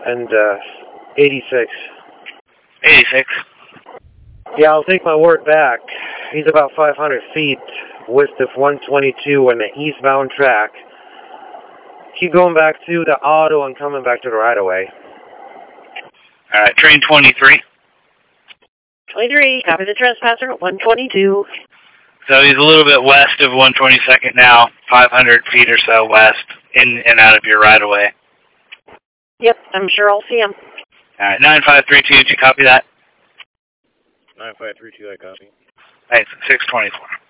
and 86. 86. Yeah, I'll take my word back. He's about 500 feet west of 122 on the eastbound track. Keep going back to the auto and coming back to the right-of-way. All right, train 23. 23, copy the trespasser, 122. So he's a little bit west of 122nd now, 500 feet or so west, in and out of your right-of-way. Yep, I'm sure I'll see him. All right, 9532, did you copy that? 9532, I copy. Thanks, 624.